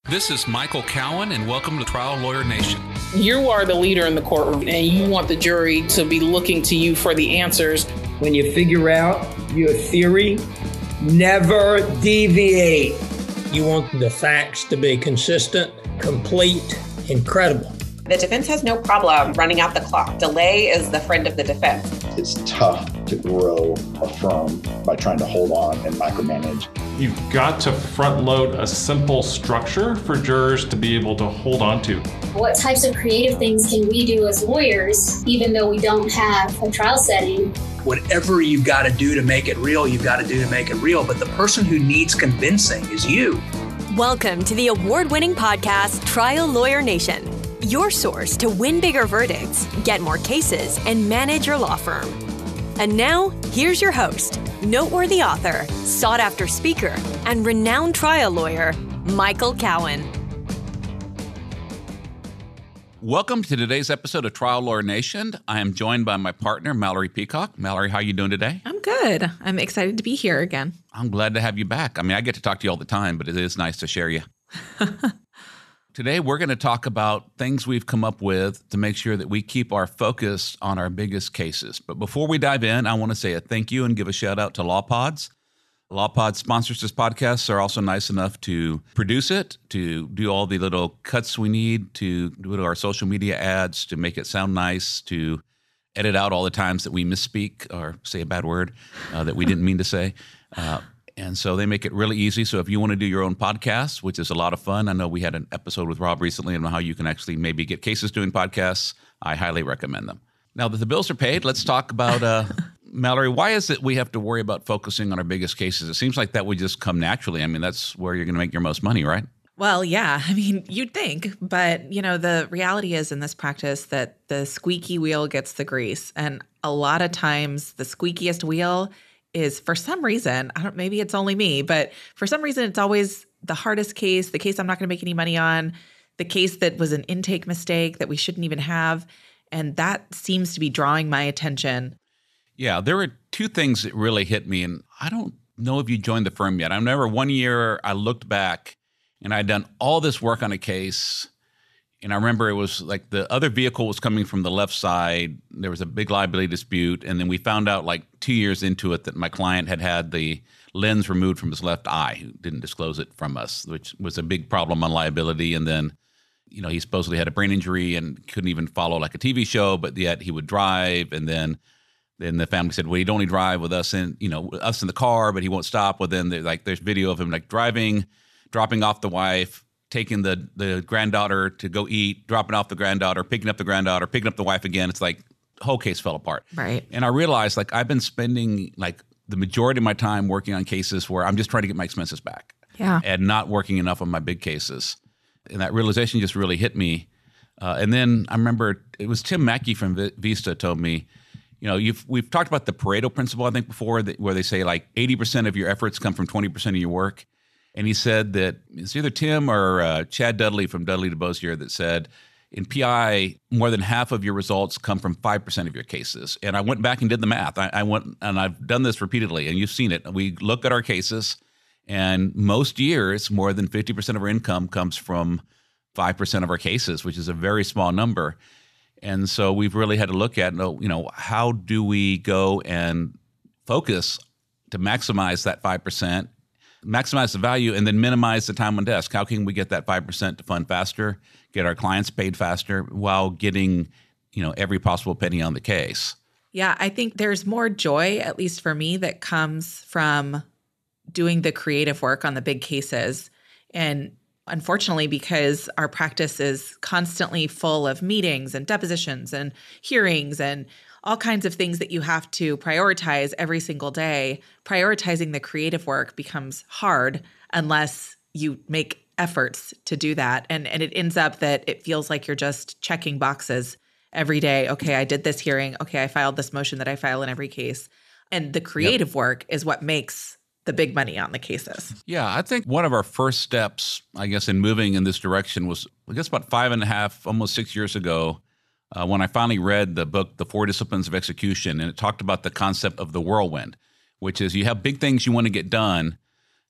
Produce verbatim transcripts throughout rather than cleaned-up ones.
This is Michael Cowan, and welcome to Trial Lawyer Nation. You are the leader in the courtroom, and you want the jury to be looking to you for the answers. When you figure out your theory, never deviate. You want the facts to be consistent, complete, and credible. The defense has no problem running out the clock. Delay is the friend of the defense. It's tough to grow a firm by trying to hold on and micromanage. You've got to front load a simple structure for jurors to be able to hold on to. What types of creative things can we do as lawyers, even though we don't have a trial setting? Whatever you've got to do to make it real, you've got to do to make it real. But the person who needs convincing is you. Welcome to the award-winning podcast, Trial Lawyer Nation. Your source to win bigger verdicts, get more cases, and manage your law firm. And now, here's your host, noteworthy author, sought-after speaker, and renowned trial lawyer, Michael Cowan. Welcome to today's episode of Trial Lawyer Nation. I am joined by my partner, Mallory Peacock. Mallory, how are you doing today? I'm good. I'm excited to be here again. I'm glad to have you back. I mean, I get to talk to you all the time, but it is nice to share you. Today, we're going to talk about things we've come up with to make sure that we keep our focus on our biggest cases. But before we dive in, I want to say a thank you and give a shout out to LawPods. LawPods sponsors this podcast. They're also nice enough to produce it, to do all the little cuts we need, to do our social media ads, to make it sound nice, to edit out all the times that we misspeak or say a bad word uh, that we didn't mean to say. Uh, And so they make it really easy. So if you want to do your own podcast, which is a lot of fun, I know we had an episode with Rob recently on how you can actually maybe get cases doing podcasts. I highly recommend them. Now that the bills are paid, let's talk about, uh, Mallory, why is it we have to worry about focusing on our biggest cases? It seems like that would just come naturally. I mean, that's where you're going to make your most money, right? Well, yeah. I mean, you'd think. But, you know, the reality is in this practice that the squeaky wheel gets the grease. And a lot of times the squeakiest wheel is, for some reason, I don't, maybe it's only me, but for some reason, it's always the hardest case, the case I'm not going to make any money on, the case that was an intake mistake that we shouldn't even have. And that seems to be drawing my attention. Yeah, there were two things that really hit me. And I don't know if you joined the firm yet. I remember one year I looked back and I'd done all this work on a case. And I remember it was like the other vehicle was coming from the left side. There was a big liability dispute. And then we found out like two years into it that my client had had the lens removed from his left eye, who didn't disclose it from us, which was a big problem on liability. And then, you know, he supposedly had a brain injury and couldn't even follow like a T V show, but yet he would drive. And then then the family said, well, he'd only drive with us in, you know, us in the car, but he won't stop. Well, then like there's video of him like driving, dropping off the wife, taking the the granddaughter to go eat, dropping off the granddaughter, picking up the granddaughter, picking up the wife again. It's like the whole case fell apart. Right. And I realized like I've been spending like the majority of my time working on cases where I'm just trying to get my expenses back. Yeah. And not working enough on my big cases. And that realization just really hit me. Uh, and then I remember it was Tim Mackey from v- Vista told me, you know, you've we've talked about the Pareto principle, I think, before, that, where they say like eighty percent of your efforts come from twenty percent of your work. And he said that it's either Tim or uh, Chad Dudley from Dudley DeBosier that said, in P I, more than half of your results come from five percent of your cases. And I went back and did the math. I, I went, and I've done this repeatedly, and you've seen it. We look at our cases, and most years, more than fifty percent of our income comes from five percent of our cases, which is a very small number. And so we've really had to look at, you know, how do we go and focus to maximize that five percent, maximize the value, and then minimize the time on desk? How can we get that five percent to fund faster, get our clients paid faster while getting, you know, every possible penny on the case? Yeah, I think there's more joy, at least for me, that comes from doing the creative work on the big cases. And unfortunately, because our practice is constantly full of meetings and depositions and hearings and all kinds of things that you have to prioritize every single day, prioritizing the creative work becomes hard unless you make efforts to do that. And and it ends up that it feels like you're just checking boxes every day. Okay, I did this hearing. Okay, I filed this motion that I file in every case. And the creative yep. work is what makes the big money on the cases. Yeah, I think one of our first steps, I guess, in moving in this direction was, I guess, about five and a half, almost six years ago, uh, when I finally read the book, The Four Disciplines of Execution, and it talked about the concept of the whirlwind, which is you have big things you want to get done,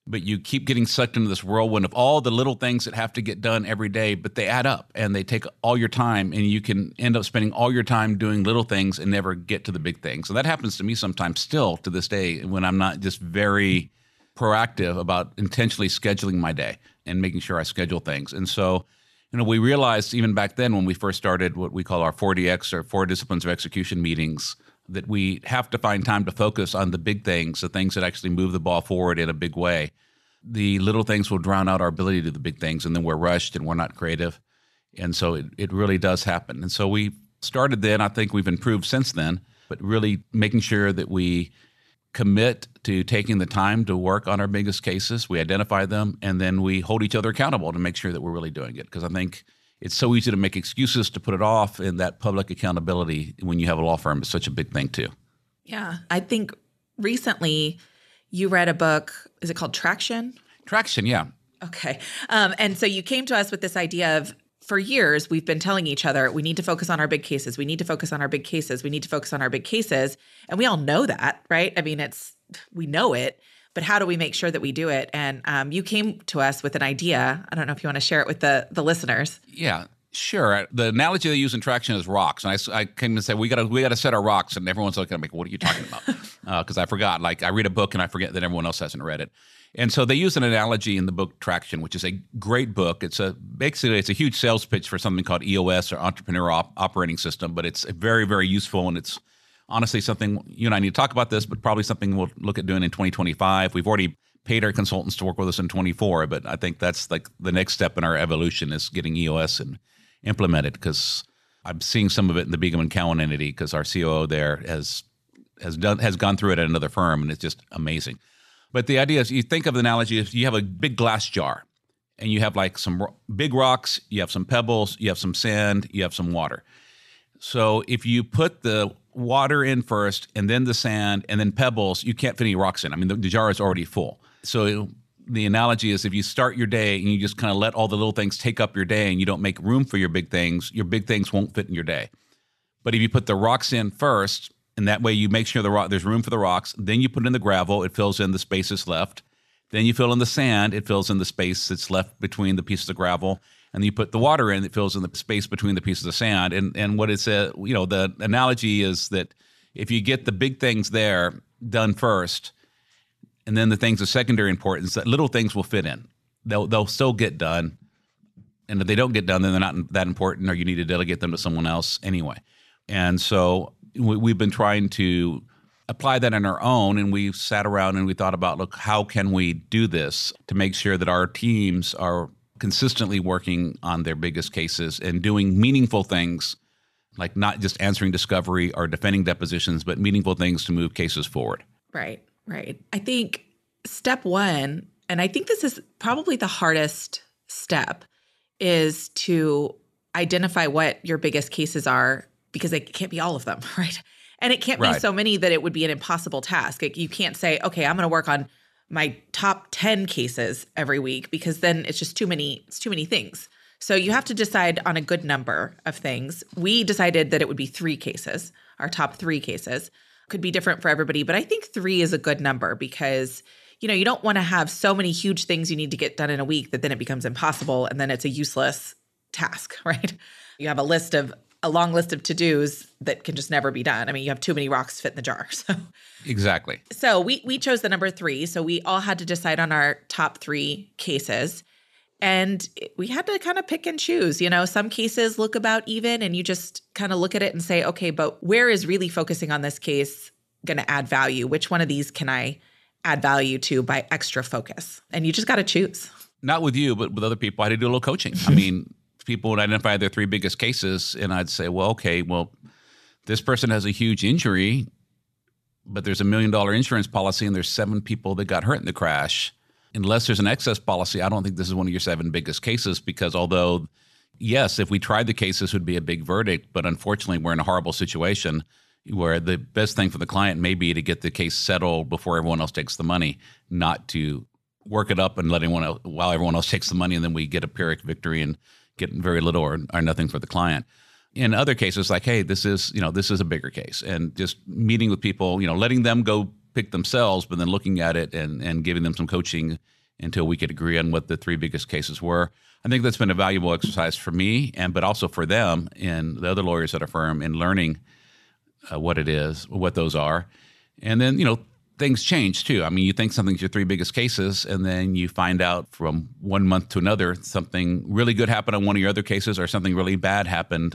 but you keep getting sucked into this whirlwind of all the little things that have to get done every day, but they add up and they take all your time, and you can end up spending all your time doing little things and never get to the big things. So that happens to me sometimes still to this day when I'm not just very proactive about intentionally scheduling my day and making sure I schedule things. And so, you know, we realized even back then when we first started what we call our four D X or four disciplines of execution meetings, that we have to find time to focus on the big things, the things that actually move the ball forward in a big way. The little things will drown out our ability to do the big things, and then we're rushed and we're not creative. And so it, it really does happen. And so we started then. I think we've improved since then, but really making sure that we commit to taking the time to work on our biggest cases. We identify them, and then we hold each other accountable to make sure that we're really doing it. Because I think it's so easy to make excuses to put it off, and that public accountability when you have a law firm is such a big thing too. Yeah. I think recently you read a book. Is it called Traction? Traction, yeah. Okay. Um, and so you came to us with this idea of, for years, we've been telling each other, we need to focus on our big cases. We need to focus on our big cases. We need to focus on our big cases. And we all know that, right? I mean, it's, we know it, but how do we make sure that we do it? And um, you came to us with an idea. I don't know if you want to share it with the the listeners. Yeah, sure. The analogy they use in Traction is rocks. And I, I came and said, we got to we got to set our rocks. And everyone's looking at me, what are you talking about? Because uh, I forgot. Like, I read a book and I forget that everyone else hasn't read it. And so they use an analogy in the book Traction, which is a great book. It's a basically it's a huge sales pitch for something called E O S, or Entrepreneur Op- Operating System, but it's very, very useful, and it's honestly something you and I need to talk about this, but probably something we'll look at doing in twenty twenty-five. We've already paid our consultants to work with us in twenty-four, but I think that's like the next step in our evolution is getting E O S and implemented, because I'm seeing some of it in the Begum and Cowan entity, because our C O O there has has done has gone through it at another firm, and it's just amazing. But the idea is, you think of the analogy as you have a big glass jar, and you have like some ro- big rocks, you have some pebbles, you have some sand, you have some water. So if you put the water in first, and then the sand, and then pebbles, you can't fit any rocks in. I mean, the, the jar is already full. So it, the analogy is, if you start your day and you just kind of let all the little things take up your day, and you don't make room for your big things, your big things won't fit in your day. But if you put the rocks in first, and that way you make sure the rock, there's room for the rocks, then you put in the gravel, it fills in the space that's left. Then you fill in the sand, it fills in the space that's left between the pieces of gravel. And then you put the water in, it fills in the space between the pieces of sand. And and what it's a, you know, the analogy is that if you get the big things there done first, and then the things of secondary importance, that little things will fit in. They'll they'll still get done. And if they don't get done, then they're not that important, or you need to delegate them to someone else anyway. And so we, we've been trying to apply that on our own, and we sat around and we thought about, look, how can we do this to make sure that our teams are consistently working on their biggest cases and doing meaningful things, like not just answering discovery or defending depositions, but meaningful things to move cases forward. Right, right. I think step one, and I think this is probably the hardest step, is to identify what your biggest cases are, because it can't be all of them, right? And it can't Right. be so many that it would be an impossible task. Like, you can't say, okay, I'm going to work on my top ten cases every week, because then it's just too many, it's too many things. So you have to decide on a good number of things. We decided that it would be three cases, our top three cases. Could be different for everybody, but I think three is a good number, because, you know, you don't want to have so many huge things you need to get done in a week that then it becomes impossible, and then it's a useless task, right? You have a list of a long list of to-dos that can just never be done. I mean, you have too many rocks to fit in the jar. So Exactly. So we we chose the number three. So we all had to decide on our top three cases. And we had to kind of pick and choose. You know, some cases look about even, and you just kind of look at it and say, okay, but where is really focusing on this case going to add value? Which one of these can I add value to by extra focus? And you just got to choose. Not with you, but with other people. I had to do a little coaching. I mean, people would identify their three biggest cases, and I'd say, well, okay, well, this person has a huge injury, but there's a million dollar insurance policy, and there's seven people that got hurt in the crash. Unless there's an excess policy, I don't think this is one of your seven biggest cases, because although, yes, if we tried the case, this would be a big verdict, but unfortunately, we're in a horrible situation where the best thing for the client may be to get the case settled before everyone else takes the money, not to work it up and let anyone else, while everyone else takes the money, and then we get a Pyrrhic victory and get very little or, or nothing for the client. In other cases, like, hey, this is, you know, this is a bigger case, and just meeting with people, you know, letting them go pick themselves, but then looking at it and, and giving them some coaching until we could agree on what the three biggest cases were. I think that's been a valuable exercise for me, and but also for them and the other lawyers at our firm in learning uh, what it is, what those are. And then, you know, things change too. I mean, you think something's your three biggest cases, and then you find out from one month to another, something really good happened on one of your other cases or something really bad happened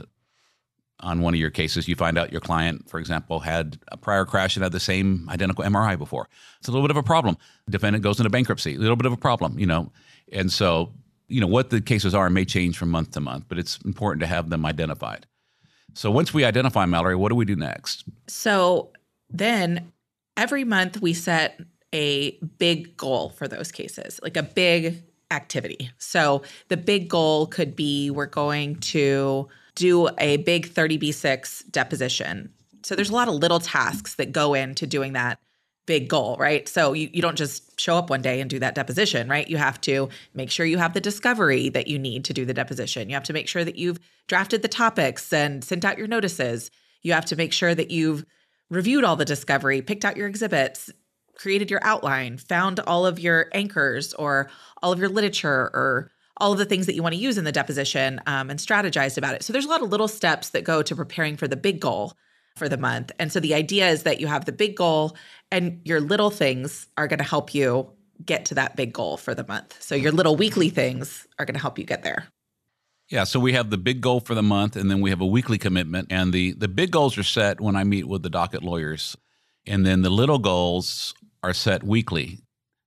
on one of your cases. You find out your client, for example, had a prior crash and had the same identical M R I before. It's a little bit of a problem. The defendant goes into bankruptcy, a little bit of a problem, you know. And so, you know, what the cases are may change from month to month, but it's important to have them identified. So once we identify, Mallory, what do we do next? So then every month we set a big goal for those cases, like a big activity. So the big goal could be we're going to do a big thirty B six deposition. So there's a lot of little tasks that go into doing that big goal, right? So you, you don't just show up one day and do that deposition, right? You have to make sure you have the discovery that you need to do the deposition. You have to make sure that you've drafted the topics and sent out your notices. You have to make sure that you've reviewed all the discovery, picked out your exhibits, created your outline, found all of your anchors or all of your literature or all of the things that you want to use in the deposition, um, and strategized about it. So there's a lot of little steps that go to preparing for the big goal for the month. And so the idea is that you have the big goal and your little things are going to help you get to that big goal for the month. So your little weekly things are going to help you get there. Yeah, so we have the big goal for the month, and then we have a weekly commitment. And the, the big goals are set when I meet with the docket lawyers. And then the little goals are set weekly.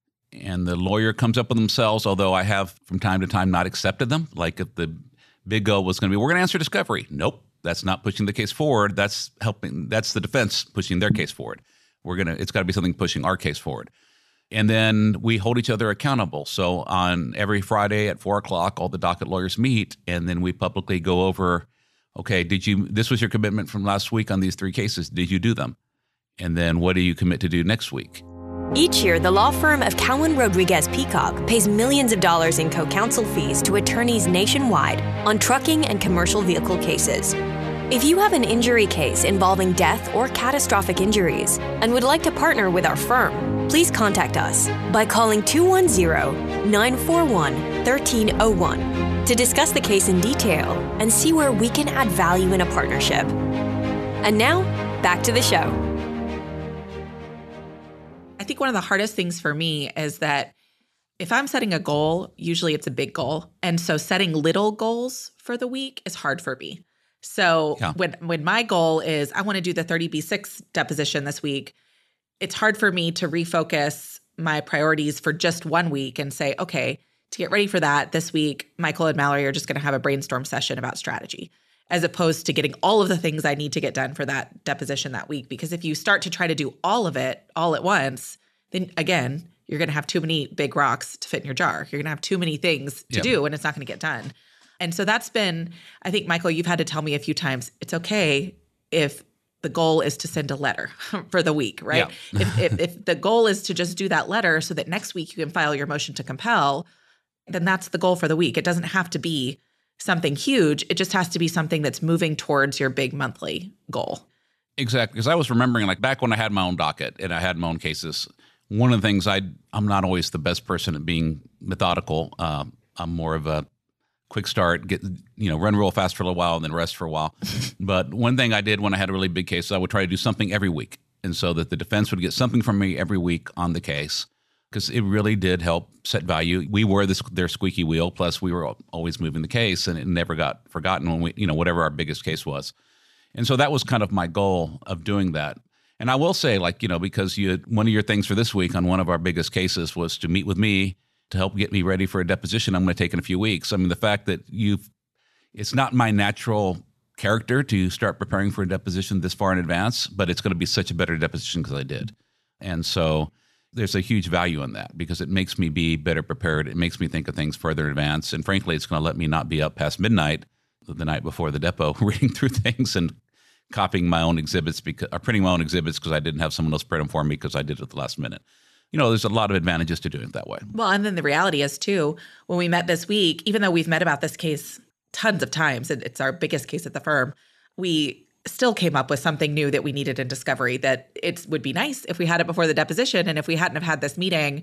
And the lawyer comes up with themselves, although I have from time to time not accepted them. Like if the big goal was going to be, we're going to answer discovery. Nope, that's not pushing the case forward. That's helping. That's the defense pushing their case forward. We're going to, it's got to be something pushing our case forward. And then we hold each other accountable. So on every Friday at four o'clock, all the docket lawyers meet, and then we publicly go over, okay, did you, this was your commitment from last week on these three cases. Did you do them? And then what do you commit to do next week? Each year, the law firm of Cowan Rodriguez Peacock pays millions of dollars in co-counsel fees to attorneys nationwide on trucking and commercial vehicle cases. If you have an injury case involving death or catastrophic injuries and would like to partner with our firm, please contact us by calling two one zero, nine four one, one three zero one to discuss the case in detail and see where we can add value in a partnership. And now, back to the show. I think one of the hardest things for me is that if I'm setting a goal, usually it's a big goal. And so setting little goals for the week is hard for me. So yeah. when when my goal is I want to do the thirty B six deposition this week, it's hard for me to refocus my priorities for just one week and say, okay, to get ready for that this week, Michael and Mallory are just going to have a brainstorm session about strategy, as opposed to getting all of the things I need to get done for that deposition that week. Because if you start to try to do all of it all at once, then again, you're going to have too many big rocks to fit in your jar. You're going to have too many things to yep. do, and it's not going to get done. And so that's been, I think, Michael, you've had to tell me a few times, it's okay if the goal is to send a letter for the week, right? Yeah. if, if, if the goal is to just do that letter so that next week you can file your motion to compel, then that's the goal for the week. It doesn't have to be something huge. It just has to be something that's moving towards your big monthly goal. Exactly. Because I was remembering, like, back when I had my own docket and I had my own cases, one of the things I I'm not always the best person at being methodical. Uh, I'm more of a quick start, get you know, run real fast for a little while and then rest for a while. But one thing I did when I had a really big case, I would try to do something every week, and so that the defense would get something from me every week on the case, because it really did help set value. We were this, their squeaky wheel, plus we were always moving the case, and it never got forgotten when we, you know, whatever our biggest case was. And so that was kind of my goal of doing that. And I will say, like, you know, because you one of your things for this week on one of our biggest cases was to meet with me to help get me ready for a deposition I'm going to take in a few weeks. I mean, the fact that you've, it's not my natural character to start preparing for a deposition this far in advance, but it's going to be such a better deposition because I did. And so there's a huge value in that because it makes me be better prepared. It makes me think of things further in advance. And frankly, it's going to let me not be up past midnight the night before the depo reading through things and copying my own exhibits, because, or printing my own exhibits because I didn't have someone else print them for me because I did it at the last minute. You know, there's a lot of advantages to doing it that way. Well, and then the reality is, too, when we met this week, even though we've met about this case tons of times, and it's our biggest case at the firm, we still came up with something new that we needed in discovery that it would be nice if we had it before the deposition. And if we hadn't have had this meeting,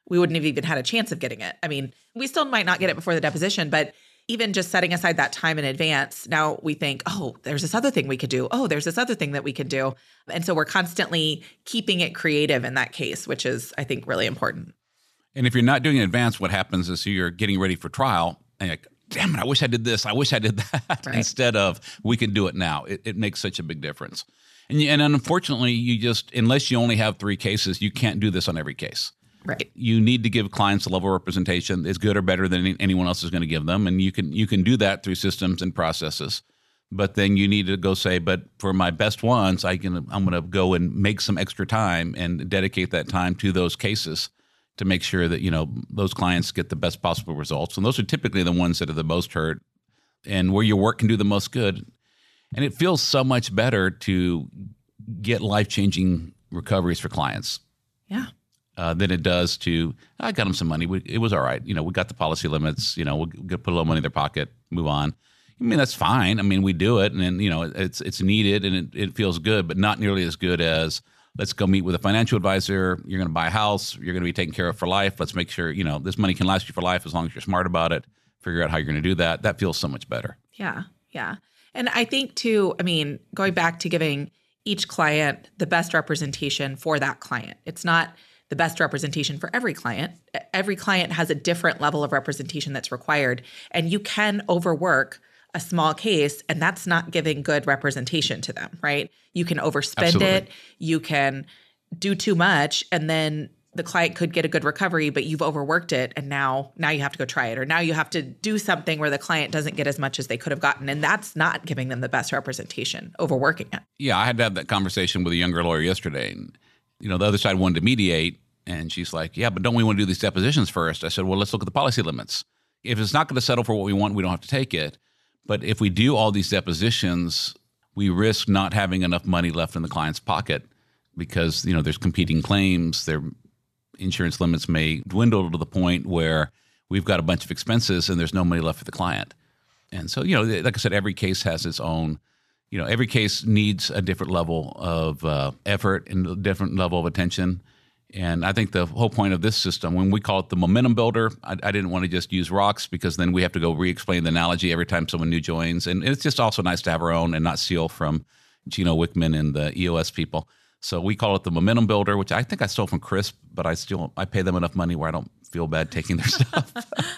we wouldn't have even had a chance of getting it. I mean, we still might not get it before the deposition, but even just setting aside that time in advance, now we think, oh, there's this other thing we could do. Oh, there's this other thing that we could do. And so we're constantly keeping it creative in that case, which is, I think, really important. And if you're not doing it in advance, what happens is you're getting ready for trial and you're like, damn it, I wish I did this. I wish I did that. Right. Instead of, we can do it now. It, it makes such a big difference. And, and unfortunately, you just, unless you only have three cases, you can't do this on every case. Right. You need to give clients a level of representation that's good or better than anyone else is going to give them. And you can you can do that through systems and processes. But then you need to go say, but for my best ones, I can, I'm going to go and make some extra time and dedicate that time to those cases to make sure that, you know, those clients get the best possible results. And those are typically the ones that are the most hurt and where your work can do the most good. And it feels so much better to get life-changing recoveries for clients. Yeah. Uh, than it does to, I got them some money. We, it was all right. You know, we got the policy limits. You know, we'll, we'll put a little money in their pocket, move on. I mean, that's fine. I mean, we do it, and then, you know, it's it's needed and it, it feels good, but not nearly as good as let's go meet with a financial advisor. You're going to buy a house. You're going to be taken care of for life. Let's make sure, you know, this money can last you for life as long as you're smart about it. Figure out how you're going to do that. That feels so much better. Yeah, yeah. And I think, too, I mean, going back to giving each client the best representation for that client. It's not the best representation for every client. Every client has a different level of representation that's required. And you can overwork a small case, and that's not giving good representation to them, right? You can overspend Absolutely. it. You can do too much, and then the client could get a good recovery, but you've overworked it, and now now you have to go try it. Or now you have to do something where the client doesn't get as much as they could have gotten, and that's not giving them the best representation, overworking it. Yeah, I had to have that conversation with a younger lawyer yesterday. And, you know, the other side wanted to mediate, and she's like, yeah, but don't we want to do these depositions first? I said, well, let's look at the policy limits. If it's not going to settle for what we want, we don't have to take it. But if we do all these depositions, we risk not having enough money left in the client's pocket because, you know, there's competing claims. Their insurance limits may dwindle to the point where we've got a bunch of expenses and there's no money left for the client. And so, you know, like I said, every case has its own, you know, every case needs a different level of uh, effort and a different level of attention. And I think the whole point of this system, when we call it the momentum builder, I, I didn't want to just use rocks because then we have to go re-explain the analogy every time someone new joins. And it's just also nice to have our own and not steal from Gino Wickman and the E O S people. So we call it the momentum builder, which I think I stole from Crisp, but I still I pay them enough money where I don't feel bad taking their stuff.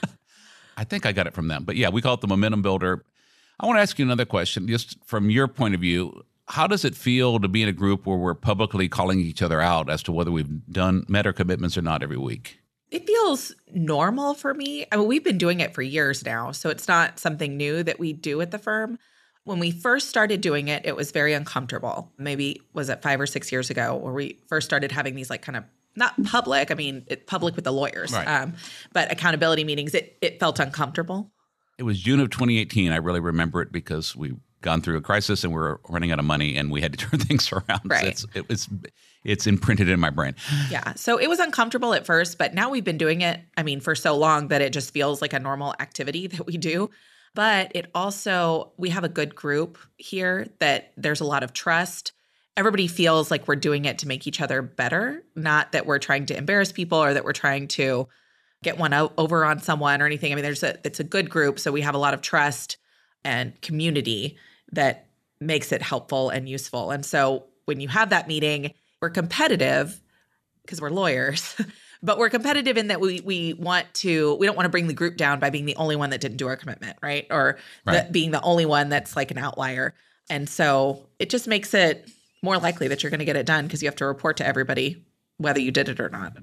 I think I got it from them. But yeah, we call it the momentum builder. I want to ask you another question, just from your point of view. How does it feel to be in a group where we're publicly calling each other out as to whether we've done met our commitments or not every week? It feels normal for me. I mean, we've been doing it for years now, so it's not something new that we do at the firm. When we first started doing it, it was very uncomfortable. Maybe was it five or six years ago where we first started having these like kind of not public, I mean, it, public with the lawyers, right. um, but accountability meetings, it, it felt uncomfortable. It was June of twenty eighteen. I really remember it because we gone through a crisis and we were running out of money and we had to turn things around. Right. So it's, it's, it's imprinted in my brain. Yeah. So it was uncomfortable at first, but now we've been doing it, I mean, for so long that it just feels like a normal activity that we do. But it also, we have a good group here that there's a lot of trust. Everybody feels like we're doing it to make each other better, not that we're trying to embarrass people or that we're trying to get one out over on someone or anything. I mean, there's a, it's a good group. So we have a lot of trust and community that makes it helpful and useful. And so when you have that meeting, we're competitive because we're lawyers, but we're competitive in that we we want to, we don't want to bring the group down by being the only one that didn't do our commitment, right? Or right. The, being the only one that's like an outlier. And so it just makes it more likely that you're going to get it done because you have to report to everybody whether you did it or not.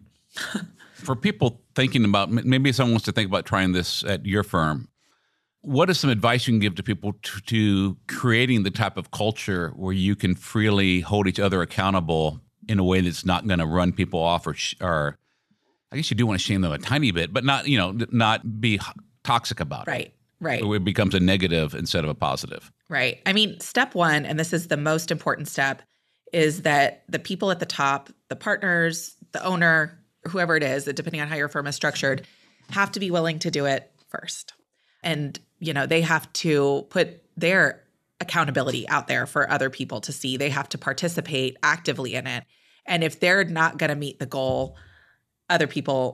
For people thinking about, maybe someone wants to think about trying this at your firm, what is some advice you can give to people to, to creating the type of culture where you can freely hold each other accountable in a way that's not going to run people off or, sh- or I guess you do want to shame them a tiny bit, but not, you know, not be toxic about it. Right, right. Where it becomes a negative instead of a positive. Right. I mean, step one, and this is the most important step, is that the people at the top, the partners, the owner, whoever it is, depending on how your firm is structured, have to be willing to do it first. And, you know, they have to put their accountability out there for other people to see. They have to participate actively in it. And if they're not going to meet the goal, other people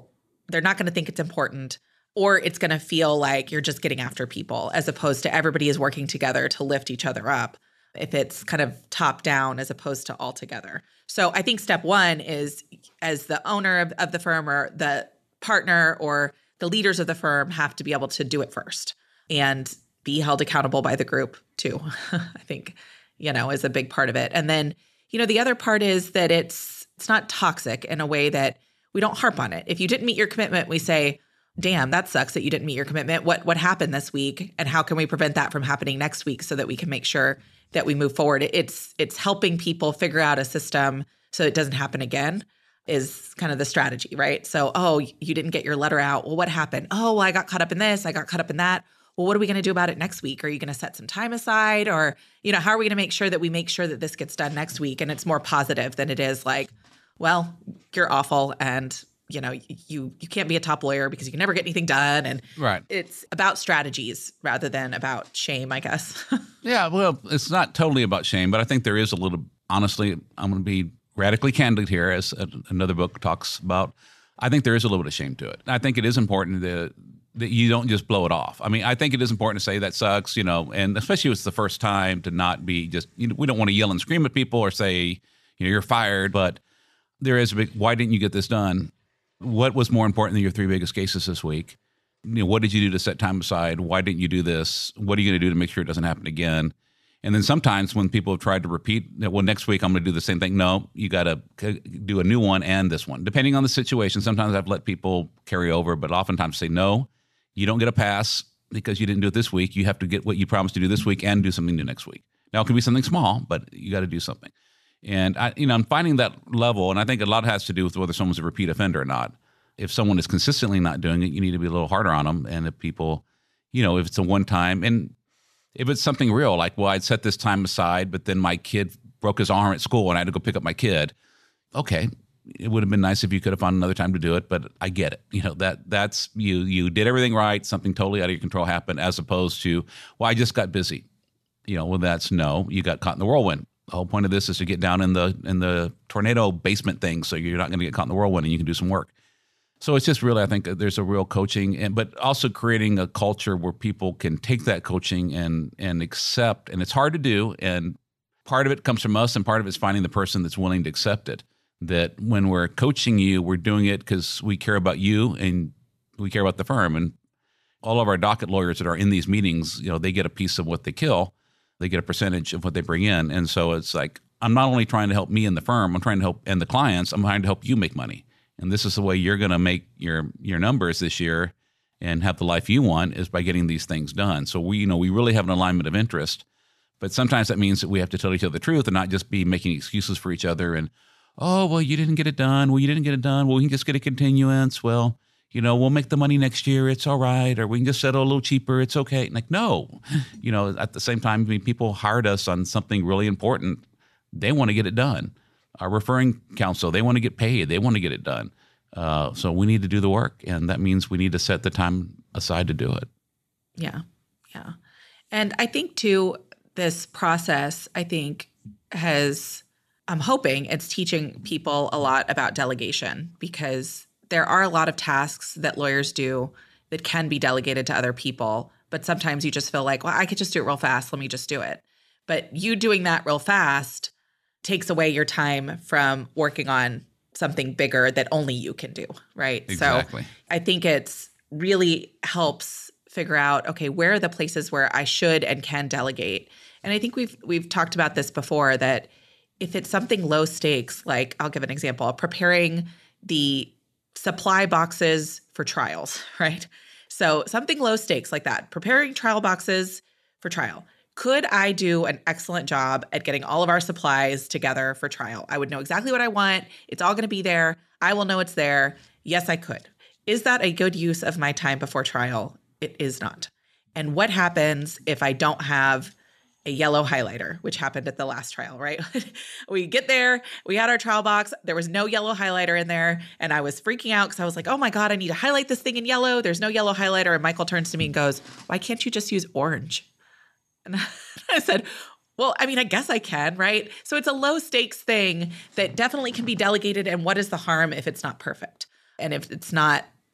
they're not going to think it's important, or it's going to feel like you're just getting after people as opposed to everybody is working together to lift each other up. If it's kind of top down as opposed to all together. So I think step one is, as the owner of, of the firm or the partner or the leaders of the firm have to be able to do it first and be held accountable by the group too. I think, you know, is a big part of it. And then, you know, the other part is that it's it's not toxic in a way that we don't harp on it. If you didn't meet your commitment, we say, damn, that sucks that you didn't meet your commitment. What what happened this week? And how can we prevent that from happening next week so that we can make sure that we move forward? It's it's helping people figure out a system so it doesn't happen again is kind of the strategy, right? So, oh, you didn't get your letter out. Well, what happened? Oh, well, I got caught up in this. I got caught up in that. Well, what are we going to do about it next week? Are you going to set some time aside? Or, you know, how are we going to make sure that we make sure that this gets done next week and it's more positive than it is like, well, you're awful and you know, you you can't be a top lawyer because you can never get anything done. And right. It's about strategies rather than about shame, I guess. Yeah, well, it's not totally about shame, but I think there is a little, honestly, I'm going to be radically candid here, as a, another book talks about. I think there is a little bit of shame to it. I think it is important that, that you don't just blow it off. I mean, I think it is important to say that sucks, you know, and especially if it's the first time, to not be just, you know, we don't want to yell and scream at people or say, you know, you're fired, but there is a big, why didn't you get this done? What was more important than your three biggest cases this week? You know, what did you do to set time aside? Why didn't you do this? What are you going to do to make sure it doesn't happen again? And then sometimes when people have tried to repeat, well, next week I'm going to do the same thing. No, you got to do a new one and this one, depending on the situation. Sometimes I've let people carry over, but oftentimes say, no, you don't get a pass because you didn't do it this week. You have to get what you promised to do this week and do something new next week. Now, it can be something small, but you got to do something. And I, you know, I'm finding that level, and I think a lot has to do with whether someone's a repeat offender or not. If someone is consistently not doing it, you need to be a little harder on them. And if people, you know, if it's a one time, and if it's something real, like, well, I'd set this time aside, but then my kid broke his arm at school and I had to go pick up my kid. Okay, it would have been nice if you could have found another time to do it, but I get it. You know, that that's you. You did everything right. Something totally out of your control happened, as opposed to, well, I just got busy. You know, well, that's no, you got caught in the whirlwind. The whole point of this is to get down in the in the tornado basement thing, so you're not going to get caught in the whirlwind and you can do some work. So it's just really, I think there's a real coaching, and but also creating a culture where people can take that coaching and and accept. And it's hard to do, and part of it comes from us, and part of it's finding the person that's willing to accept it. That when we're coaching you, we're doing it because we care about you and we care about the firm. And all of our docket lawyers that are in these meetings, you know, they get a piece of what they kill. They get a percentage of what they bring in. And so it's like, I'm not only trying to help me and the firm, I'm trying to help and the clients, I'm trying to help you make money. And this is the way you're going to make your your numbers this year and have the life you want, is by getting these things done. So we, you know, we really have an alignment of interest. But sometimes that means that we have to tell each other the truth and not just be making excuses for each other. And, oh, well, you didn't get it done. Well, you didn't get it done. Well, we can just get a continuance. Well, you know, we'll make the money next year. It's all right. Or we can just settle a little cheaper. It's okay. Like, no, you know, at the same time, I mean, people hired us on something really important. They want to get it done. Our referring counsel, they want to get paid. They want to get it done. Uh, so we need to do the work. And that means we need to set the time aside to do it. Yeah. Yeah. And I think too, this process, I think has, I'm hoping it's teaching people a lot about delegation, because there are a lot of tasks that lawyers do that can be delegated to other people. But sometimes you just feel like, well, I could just do it real fast. Let me just do it. But you doing that real fast takes away your time from working on something bigger that only you can do, right? Exactly. So I think it's really helps figure out, okay, where are the places where I should and can delegate? And I think we've we've talked about this before, that if it's something low stakes, like I'll give an example, preparing the supply boxes for trials, right? So something low stakes like that, preparing trial boxes for trial. Could I do an excellent job at getting all of our supplies together for trial? I would know exactly what I want. It's all going to be there. I will know it's there. Yes, I could. Is that a good use of my time before trial? It is not. And what happens if I don't have a yellow highlighter, which happened at the last trial, right? We get there, we had our trial box, there was no yellow highlighter in there, and I was freaking out because I was like, oh my God, I need to highlight this thing in yellow. There's no yellow highlighter. And Michael turns to me and goes, why can't you just use orange? And I said, well, I mean, I guess I can, right? So it's a low stakes thing that definitely can be delegated. And what is the harm if it's not perfect? And if it's not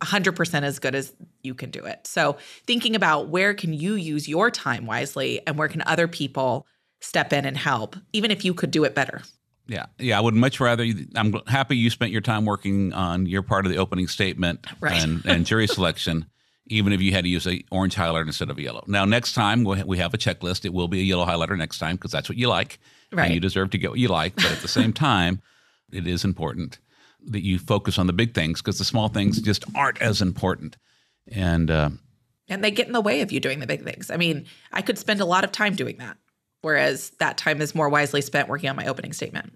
one hundred percent as good as you can do it. So thinking about where can you use your time wisely and where can other people step in and help, even if you could do it better. Yeah. Yeah. I would much rather, I'm happy you spent your time working on your part of the opening statement right. and, and jury selection, even if you had to use a orange highlighter instead of a yellow. Now, next time we have a checklist. It will be a yellow highlighter next time because that's what you like. Right. And you deserve to get what you like. But at the same time, it is important that you focus on the big things because the small things just aren't as important. And uh, and they get in the way of you doing the big things. I mean, I could spend a lot of time doing that, whereas that time is more wisely spent working on my opening statement.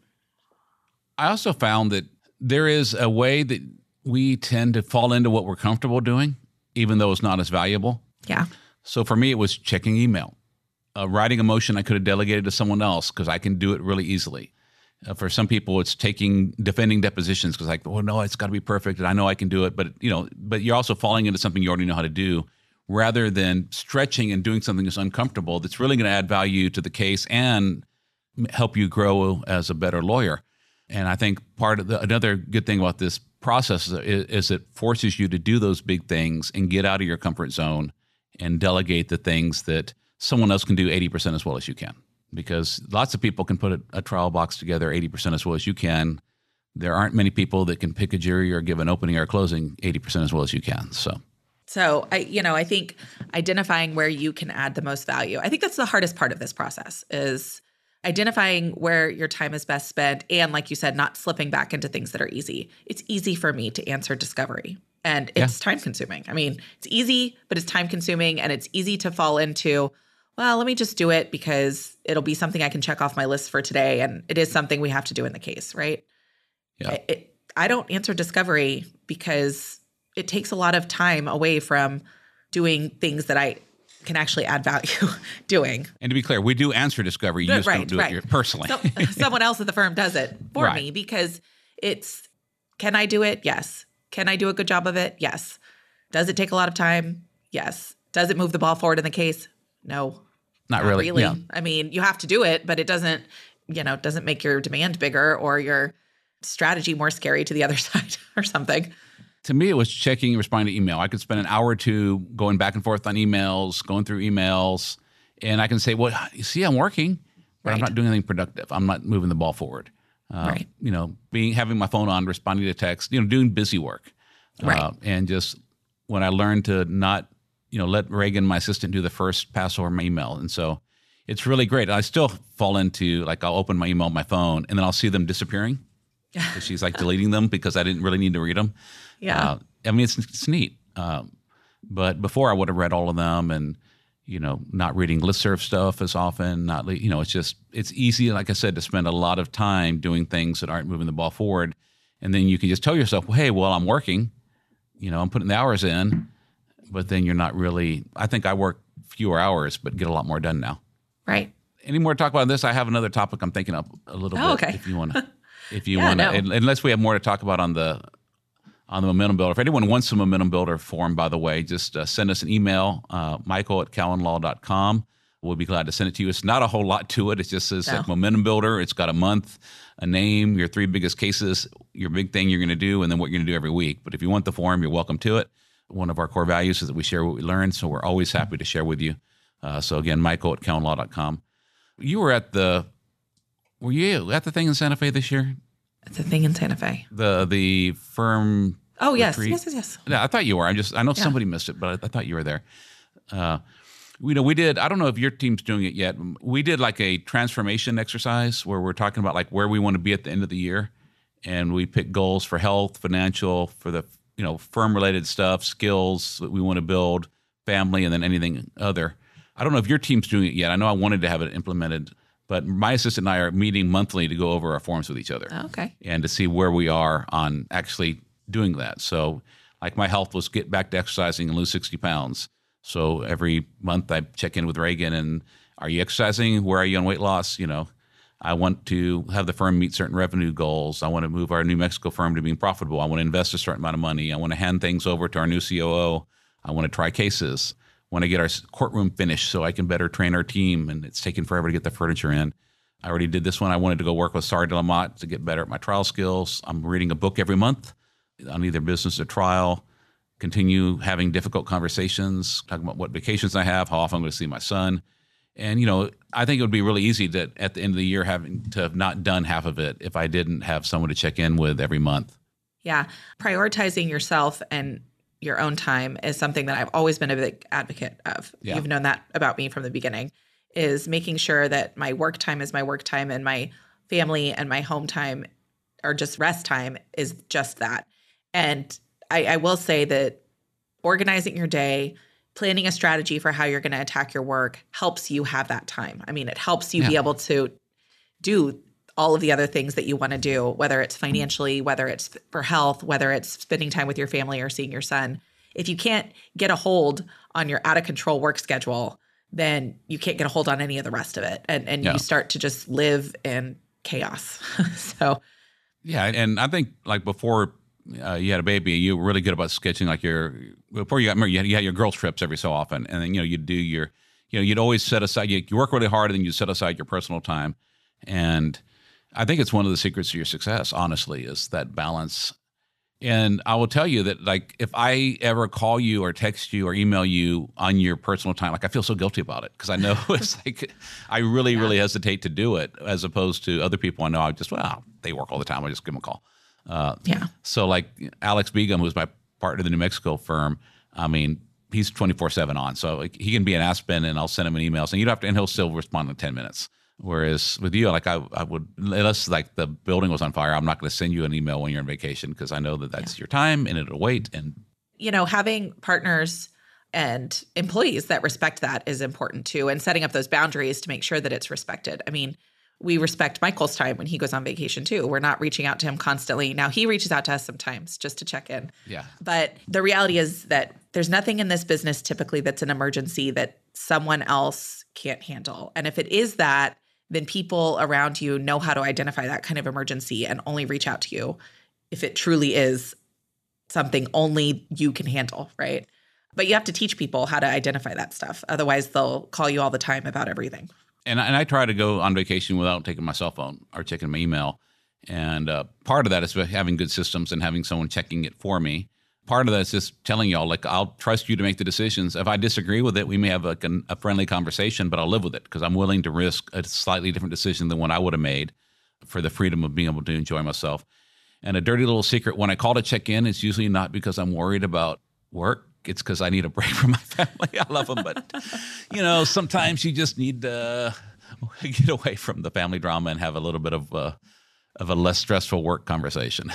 I also found that there is a way that we tend to fall into what we're comfortable doing, even though it's not as valuable. Yeah. So for me, it was checking email. Uh, writing a motion I could have delegated to someone else because I can do it really easily. Uh, for some people, it's taking defending depositions because like, well, no, it's got to be perfect, and I know I can do it. But you know, but you're also falling into something you already know how to do, rather than stretching and doing something that's uncomfortable. That's really going to add value to the case and help you grow as a better lawyer. And I think part of the another good thing about this process is, is it forces you to do those big things and get out of your comfort zone and delegate the things that someone else can do eighty percent as well as you can. Because lots of people can put a, a trial box together eighty percent as well as you can. There aren't many people that can pick a jury or give an opening or a closing eighty percent as well as you can. So, so I, you know, I think identifying where you can add the most value. I think that's the hardest part of this process is identifying where your time is best spent. And like you said, not slipping back into things that are easy. It's easy for me to answer discovery and it's yeah. time consuming. I mean, it's easy, but it's time consuming and it's easy to fall into, well, let me just do it because it'll be something I can check off my list for today. And it is something we have to do in the case, right? Yeah. I, it, I don't answer discovery because it takes a lot of time away from doing things that I can actually add value doing. And to be clear, we do answer discovery. You just right, don't do right. it personally. So, someone else at the firm does it for right. me because it's, can I do it? Yes. Can I do a good job of it? Yes. Does it take a lot of time? Yes. Does it move the ball forward in the case? No. Not, Not really. really. Yeah. I mean, you have to do it, but it doesn't, you know, doesn't make your demand bigger or your strategy more scary to the other side or something. To me, it was checking and responding to email. I could spend an hour or two going back and forth on emails, going through emails, and I can say, well, you see, I'm working, but right. I'm not doing anything productive. I'm not moving the ball forward. Uh, right. You know, being having my phone on, responding to text, you know, doing busy work. Right. Uh, and just when I learned to not, you know, let Reagan, my assistant, do the first pass over my email. And so it's really great. I still fall into, like, I'll open my email on my phone, and then I'll see them disappearing. She's like deleting them because I didn't really need to read them. Yeah. Uh, I mean, it's, it's neat. Um, but before I would have read all of them and, you know, not reading listserv stuff as often, not, you know, it's just, it's easy, like I said, to spend a lot of time doing things that aren't moving the ball forward. And then you can just tell yourself, well, hey, well, I'm working, you know, I'm putting the hours in, but then you're not really, I think I work fewer hours, but get a lot more done now. Right. Any more to talk about this? I have another topic I'm thinking of a little oh, bit okay. if you want to. If you yeah, want to, no. unless we have more to talk about on the on the Momentum Builder. If anyone wants the Momentum Builder form, by the way, just uh, send us an email, uh, Michael at cowan law dot com. We'll be glad to send it to you. It's not a whole lot to it. It just says no. like Momentum Builder. It's got a month, a name, your three biggest cases, your big thing you're going to do, and then what you're going to do every week. But if you want the form, you're welcome to it. One of our core values is that we share what we learn, so we're always happy to share with you. Uh, so again, Michael at cowan law dot com. You were at the, were you at the thing in Santa Fe this year? It's a thing in Santa Fe. The the firm. Oh yes, retreat. yes, yes, yes. Yeah, I thought you were. I just I know yeah. somebody missed it, but I, I thought you were there. Uh, we know we did. I don't know if your team's doing it yet. We did like a transformation exercise where we're talking about like where we want to be at the end of the year, and we picked goals for health, financial, for the you know firm related stuff, skills that we want to build, family, and then anything other. I don't know if your team's doing it yet. I know I wanted to have it implemented. But my assistant and I are meeting monthly to go over our forms with each other. Oh, okay. And to see where we are on actually doing that. So like my health was get back to exercising and lose sixty pounds. So every month I check in with Reagan and are you exercising? Where are you on weight loss? You know, I want to have the firm meet certain revenue goals. I want to move our New Mexico firm to being profitable. I want to invest a certain amount of money. I want to hand things over to our new C O O. I want to try cases. Want to get our courtroom finished so I can better train our team, and it's taken forever to get the furniture in. I already did this one. I wanted to go work with Sari de la Motte to get better at my trial skills. I'm reading a book every month on either business or trial, continue having difficult conversations, talking about what vacations I have, how often I'm going to see my son. And, you know, I think it would be really easy to, at the end of the year, having to have not done half of it if I didn't have someone to check in with every month. Yeah. Prioritizing yourself and your own time is something that I've always been a big advocate of. Yeah. You've known that about me from the beginning, is making sure that my work time is my work time and my family and my home time or just rest time is just that. And I, I will say that organizing your day, planning a strategy for how you're going to attack your work helps you have that time. I mean, it helps you yeah. be able to do all of the other things that you want to do, whether it's financially, whether it's for health, whether it's spending time with your family or seeing your son. If you can't get a hold on your out of control work schedule, then you can't get a hold on any of the rest of it. And, and yeah. you start to just live in chaos. So, yeah. And I think like before uh, you had a baby, you were really good about sketching like your, before you got married, you had, you had your girls trips every so often. And then, you know, you'd do your, you know, you'd always set aside, you, you work really hard and then you set aside your personal time. And I think it's one of the secrets to your success, honestly, is that balance. And I will tell you that, like, if I ever call you or text you or email you on your personal time, like, I feel so guilty about it because I know it's like I really, yeah. really hesitate to do it as opposed to other people I know. I just, well, they work all the time. I just give them a call. Uh, yeah. So, like, Alex Begum, who's my partner in the New Mexico firm, I mean, he's twenty-four seven on. So like, he can be in Aspen and I'll send him an email saying, you don't have to, and he'll still respond in ten minutes. Whereas with you, like I, I would, unless like the building was on fire, I'm not going to send you an email when you're on vacation because I know that that's yeah. your time and it'll wait. And you know, having partners and employees that respect that is important too, and setting up those boundaries to make sure that it's respected. I mean, we respect Michael's time when he goes on vacation too. We're not reaching out to him constantly. Now he reaches out to us sometimes just to check in. Yeah. But the reality is that there's nothing in this business typically that's an emergency that someone else can't handle. And if it is that, then people around you know how to identify that kind of emergency and only reach out to you if it truly is something only you can handle, right? But you have to teach people how to identify that stuff. Otherwise, they'll call you all the time about everything. And I, and I try to go on vacation without taking my cell phone or checking my email. And uh, part of that is having good systems and having someone checking it for me. Part of that is just telling y'all, like, I'll trust you to make the decisions. If I disagree with it, we may have like an, a friendly conversation, but I'll live with it because I'm willing to risk a slightly different decision than one I would have made for the freedom of being able to enjoy myself. And a dirty little secret, when I call to check in, it's usually not because I'm worried about work. It's because I need a break from my family. I love them, but, you know, sometimes you just need to get away from the family drama and have a little bit of uh, of a less stressful work conversation.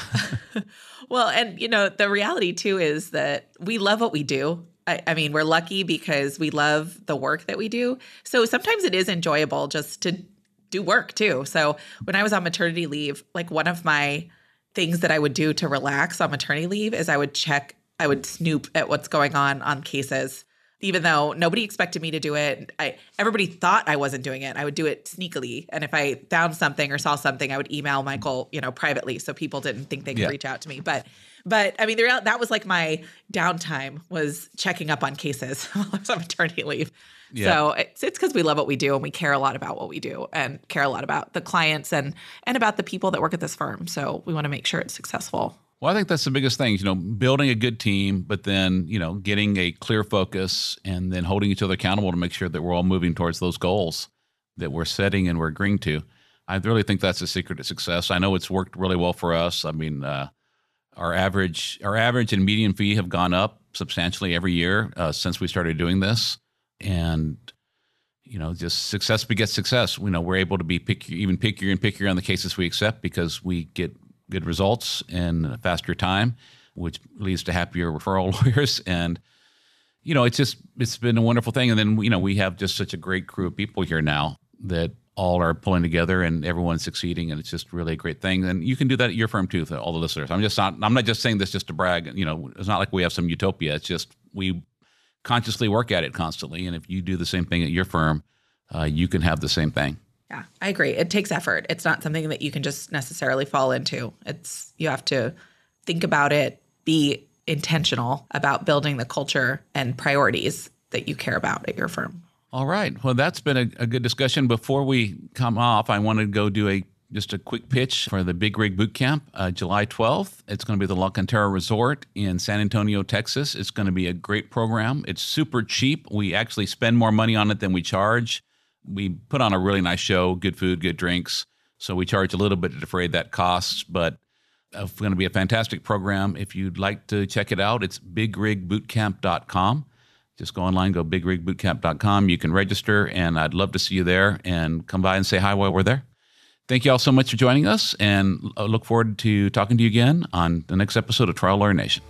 Well, and, you know, the reality, too, is that we love what we do. I, I mean, we're lucky because we love the work that we do. So sometimes it is enjoyable just to do work, too. So when I was on maternity leave, like one of my things that I would do to relax on maternity leave is I would check, I would snoop at what's going on on cases. Even though nobody expected me to do it, I everybody thought I wasn't doing it. I would do it sneakily. And if I found something or saw something, I would email Michael, you know, privately so people didn't think they could yeah. reach out to me. But but I mean, the real, that was like my downtime, was checking up on cases while I was on maternity leave. Yeah. So it's it's because we love what we do and we care a lot about what we do and care a lot about the clients and and about the people that work at this firm. So we want to make sure it's successful. Well, I think that's the biggest thing, you know, building a good team, but then, you know, getting a clear focus and then holding each other accountable to make sure that we're all moving towards those goals that we're setting and we're agreeing to. I really think that's the secret to success. I know it's worked really well for us. I mean, uh, our average our average and median fee have gone up substantially every year uh, since we started doing this. And, you know, just success begets success. You know, we're able to be picky, even pickier and pickier on the cases we accept because we get good results in a faster time, which leads to happier referral lawyers. And, you know, it's just, it's been a wonderful thing. And then, you know, we have just such a great crew of people here now that all are pulling together and everyone's succeeding. And it's just really a great thing. And you can do that at your firm too, with all the listeners. I'm just not, I'm not just saying this just to brag. You know, it's not like we have some utopia. It's just, we consciously work at it constantly. And if you do the same thing at your firm, uh, you can have the same thing. Yeah, I agree. It takes effort. It's not something that you can just necessarily fall into. It's, you have to think about it, be intentional about building the culture and priorities that you care about at your firm. All right. Well, that's been a, a good discussion. Before we come off, I want to go do a Just a quick pitch for the Big Rig Boot Camp, uh, July twelfth. It's going to be the La Cantera Resort in San Antonio, Texas. It's going to be a great program. It's super cheap. We actually spend more money on it than we charge. We put on a really nice show, good food, good drinks. So we charge a little bit to defray that cost, but it's going to be a fantastic program. If you'd like to check it out, it's big rig boot camp dot com. Just go online, go big rig boot camp dot com. You can register, and I'd love to see you there and come by and say hi while we're there. Thank you all so much for joining us, and I look forward to talking to you again on the next episode of Trial Lawyer Nation.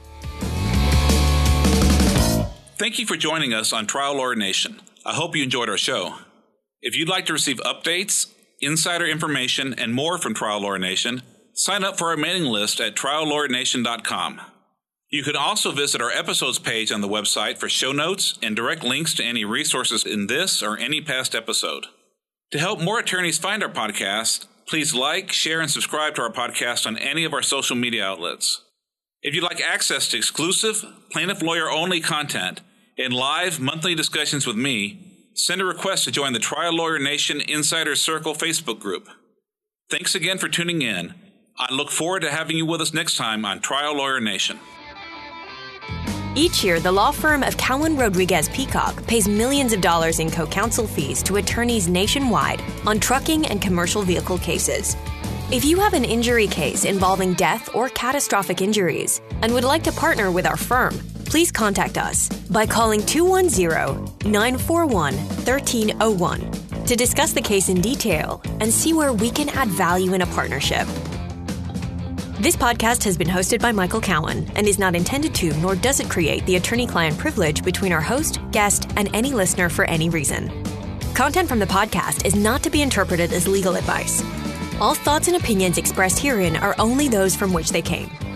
Thank you for joining us on Trial Lawyer Nation. I hope you enjoyed our show. If you'd like to receive updates, insider information, and more from Trial Lawyer Nation, sign up for our mailing list at trial lawyer nation dot com. You can also visit our episodes page on the website for show notes and direct links to any resources in this or any past episode. To help more attorneys find our podcast, please like, share, and subscribe to our podcast on any of our social media outlets. If you'd like access to exclusive, plaintiff lawyer-only content and live monthly discussions with me, send a request to join the Trial Lawyer Nation Insider Circle Facebook group. Thanks again for tuning in. I look forward to having you with us next time on Trial Lawyer Nation. Each year, the law firm of Cowan Rodriguez Peacock pays millions of dollars in co-counsel fees to attorneys nationwide on trucking and commercial vehicle cases. If you have an injury case involving death or catastrophic injuries and would like to partner with our firm, please contact us by calling two one zero, nine four one, one three zero one to discuss the case in detail and see where we can add value in a partnership. This podcast has been hosted by Michael Cowan and is not intended to, nor does it create the attorney-client privilege between our host, guest, and any listener for any reason. Content from the podcast is not to be interpreted as legal advice. All thoughts and opinions expressed herein are only those from which they came.